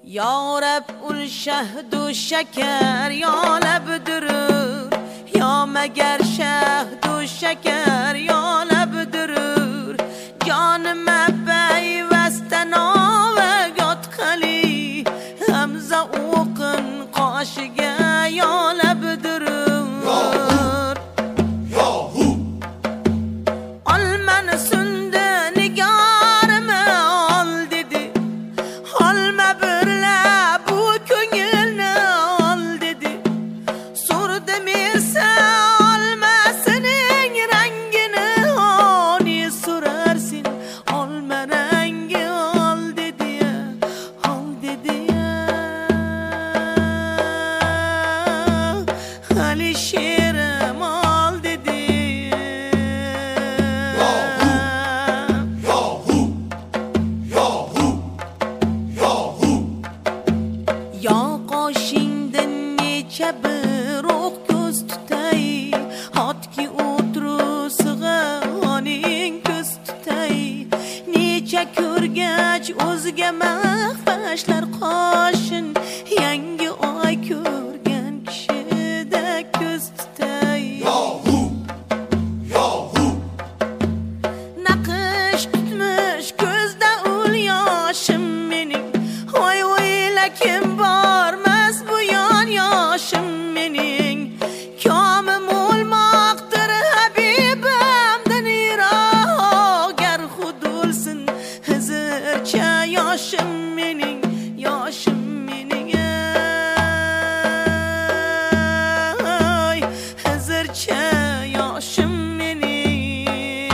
یا رب اول شهد و شکر یا لب درور، یا مگر شهد و شکر یا لب درور، جانم پیوستنا و گات خلی همزه اوقن قاشگه یا لب درور. O'ziga mahfashlar qoshin yangi oy ko'rgan kishida ko'z tutay. Yohu yohu naqsh tutmish ko'zda ul yoshim mening, voy voyla kim bormas bu yon yoshim mening, komim o'lmoqdir habibamdan yiroq, gar xud o'lsin hizircha yoshim mening, yoshim mening ay, hizircha yoshim mening.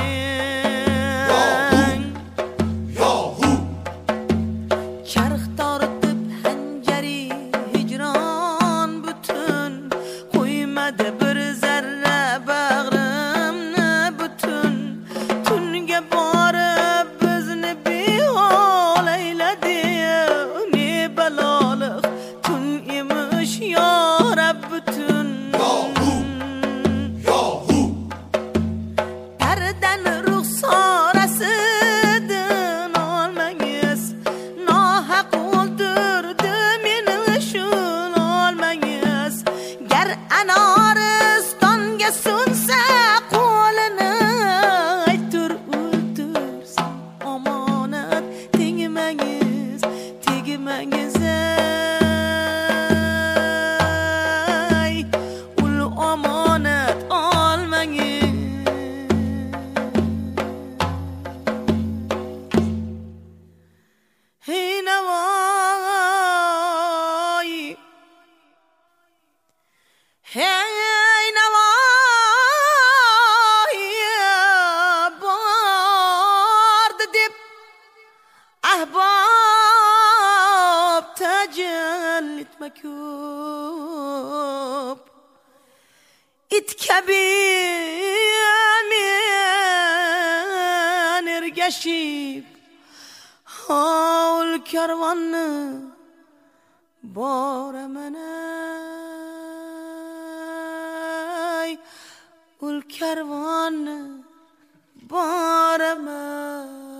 Yohu charx tortib hanjari hijron butun, qo'ymadi bir zarra bag'rimni butun, tunga borib bizni behol ayladi, ne baloliq tun emish yo Rab butun. Tardan ruxsorasidan olmangiz, nohaq o'ldirdi meni shul olmangiz, gar Anoristonga sunsa qo'lini aytur o'ldirsin omonat, tegmangiz tegmangiz ay, ul omonat olmangiz. Hey Navoiy, hey Navoiy, bordi deb ahbob tajallitma ko'p, it kabi men ergashib hovl karvonni boraman ay, ul karvonni boraman.